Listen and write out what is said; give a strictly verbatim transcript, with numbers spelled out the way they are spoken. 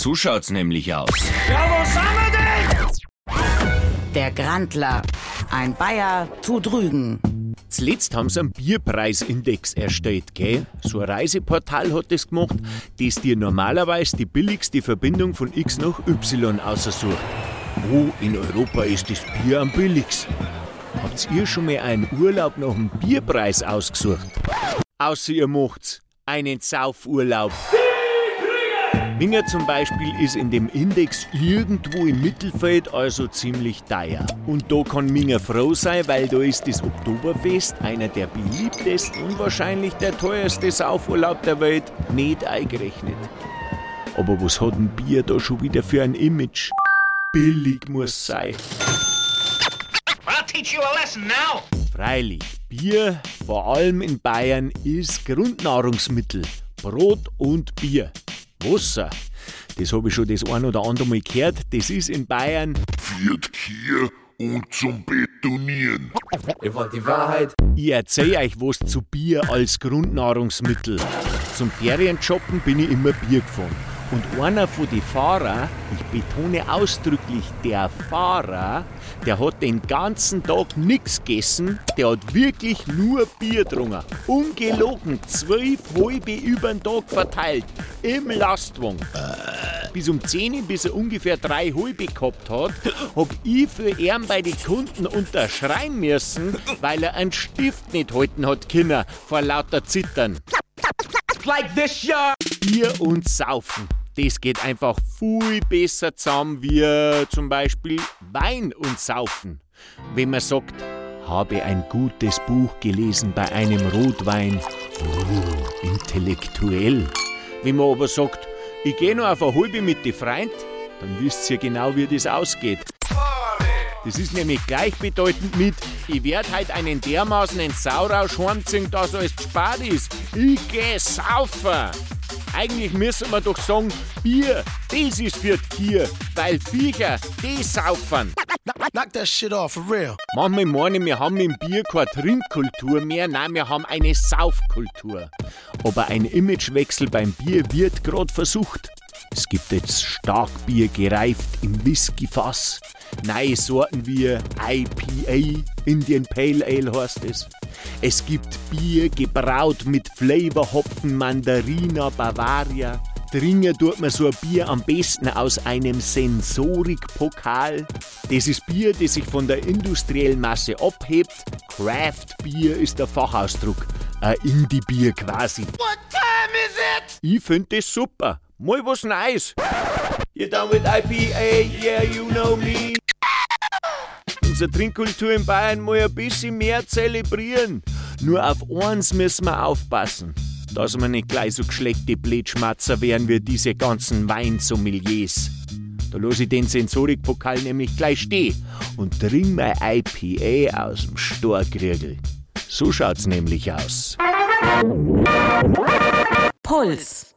So schaut's nämlich aus. Ja, wo sind wir denn? Der Grandler. Ein Bayer tut Rügen. Zuletzt haben sie einen Bierpreisindex erstellt, gell? So ein Reiseportal hat das gemacht, das dir normalerweise die billigste Verbindung von X nach Y aussucht. Wo in Europa ist das Bier am billigsten? Habt ihr schon mal einen Urlaub nach dem Bierpreis ausgesucht? Außer ihr macht's einen Saufurlaub. Minger zum Beispiel ist in dem Index irgendwo im Mittelfeld, also ziemlich teuer. Und da kann Minger froh sein, weil da ist das Oktoberfest, einer der beliebtesten und wahrscheinlich der teuerste Saufurlaub der Welt, nicht eingerechnet. Aber was hat ein Bier da schon wieder für ein Image? Billig muss sein. I'll teach you a lesson now. Freilich, Bier, vor allem in Bayern, ist Grundnahrungsmittel. Brot und Bier. Wasser, das habe ich schon das ein oder andere Mal gehört, das ist in Bayern Viert Kier und zum Betonieren. Ihr wollt die Wahrheit? Ich erzähl euch was zu Bier als Grundnahrungsmittel. Zum Ferienshoppen bin ich immer Bier gefahren. Und einer von den Fahrern, ich betone ausdrücklich der Fahrer, der hat den ganzen Tag nichts gegessen, der hat wirklich nur Bier getrunken. Ungelogen, zwölf halbe über den Tag verteilt, im Lastwagen. Bis um zehn Uhr, bis er ungefähr drei halbe gehabt hat, hab ich für ihn bei den Kunden unterschreien müssen, weil er einen Stift nicht halten hat können, vor lauter Zittern. Like this, yeah. Bier und Saufen. Das geht einfach viel besser zusammen wie zum Beispiel Wein und Saufen. Wenn man sagt, habe ein gutes Buch gelesen bei einem Rotwein, oh, intellektuell. Wenn man aber sagt, ich gehe noch auf eine halbe mit den Freunden, dann wisst ihr genau, wie das ausgeht. Das ist nämlich gleichbedeutend mit, ich werd halt einen dermaßenen Saurausch heimziehen, dass alles gespart ist. Ich geh saufen. Eigentlich müssen wir doch sagen, Bier, das ist für die Tiere, weil Viecher, die saufen. Knock that shit off, for real. Manchmal meine ich, wir haben im Bier keine Trinkkultur mehr, nein, wir haben eine Saufkultur. Aber ein Imagewechsel beim Bier wird gerade versucht. Es gibt jetzt Starkbier gereift im Whiskyfass. Neue Sorten wie I P A, Indian Pale Ale heißt es. Es gibt Bier gebraut mit Flavorhopfen Mandarina Bavaria. Trinken tut man so ein Bier am besten aus einem Sensorikpokal. Das ist Bier, das sich von der industriellen Masse abhebt. Craft Bier ist der Fachausdruck. Ein Indie-Bier quasi. What time is it? Ich find das super. Mal was Neues. You're done with I P A, yeah, you know me. Unsere Trinkkultur in Bayern mal ein bisschen mehr zelebrieren. Nur auf eins müssen wir aufpassen, dass wir nicht gleich so geschleckte Blödschmatzer werden wie diese ganzen Weinsommeliers. Da lasse ich den Sensorikpokal nämlich gleich stehen und trink mein I P A aus dem Storkriegel. So schaut's nämlich aus. Puls.